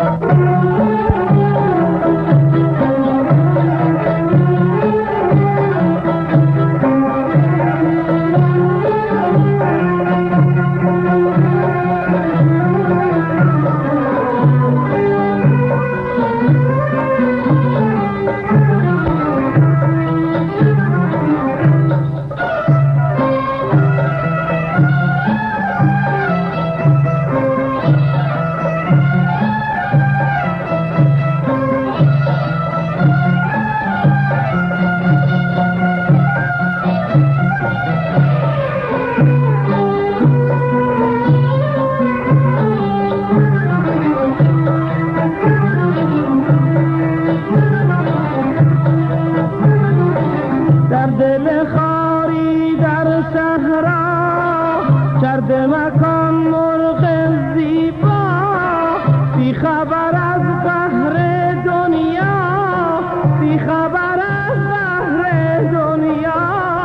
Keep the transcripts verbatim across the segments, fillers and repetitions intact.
کرده مکان مرغ زیبا، بی خبر از بحر دنیا، بی خبر از بحر دنیا.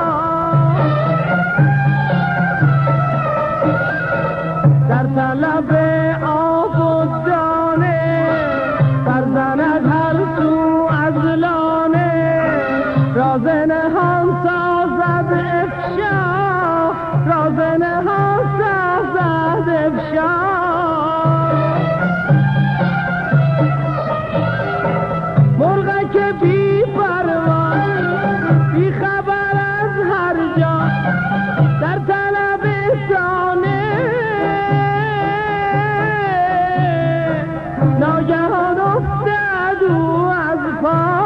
در طلب آب و دانه برزند هر سو از لانه، راز نهان سازد افشا، راز نهان سازد افشا. مرغ که بی پروا، بی خبر از هر جا، در طلب دانه ناگهان افتاد او از پا.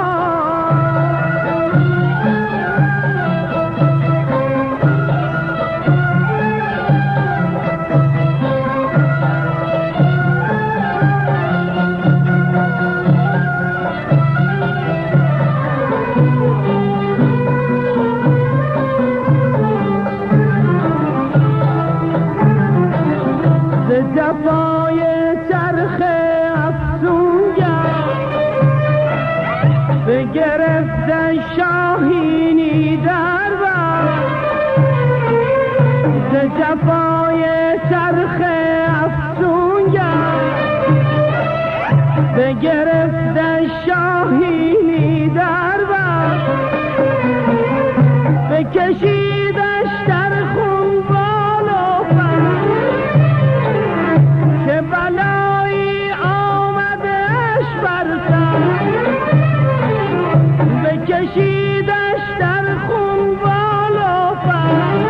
جفای چرخ افسونگر بگرفت شاهینی در بر، ز جفای چرخ افسونگر بگرفت شاهینی در بر، بکشیدش در خون بال و پر، که بلایی آمدش بر سر، بکشیدش در خون بال و پر،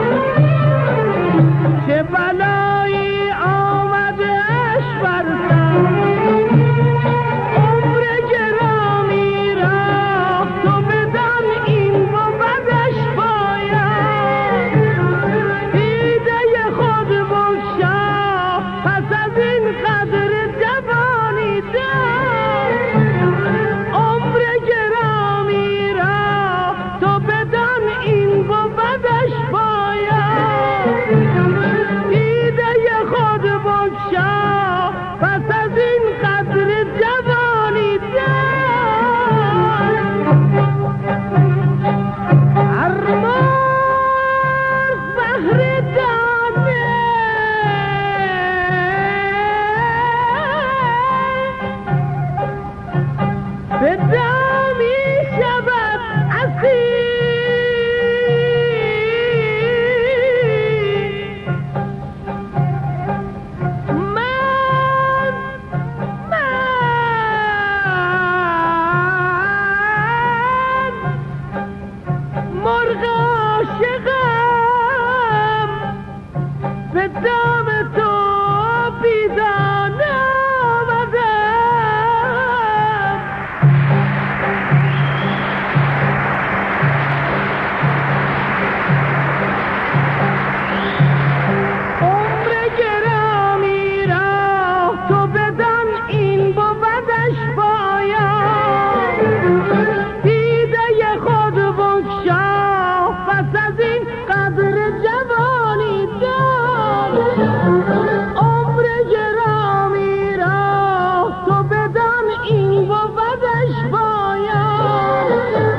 که بلایی آمدش بر سر. عمر گرامی را تو بدان این بودش باید، دیده خود بگشا پس از این قدر جوانی دار. عمر گرامی را تو بدان این بودش باید، دیده خود بگشا پس از این قدر جوانی دار. ارماز بحر دانه به دامی شود اسیر، من من مرغ عاشقم به دام تو بیدانه آمدم. عمر گرامی را تو بدان این بودش باید، دیده خود بگشا پس از این قدر جوانی دار. عمر گرامی را تو بدان این بودش باید،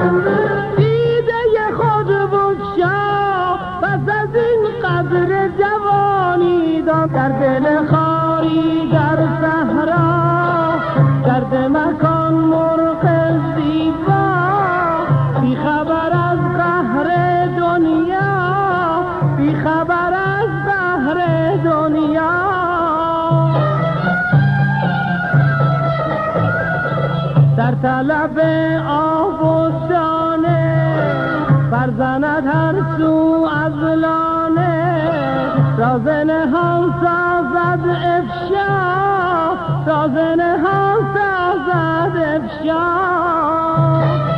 دیده خود بگشا پس از این قدر جوانی دار. در دل خاری در صحرا طلب آب و دانه برزند هر سو از لانه رازن هم سازد افشا رازن هم سازد افشا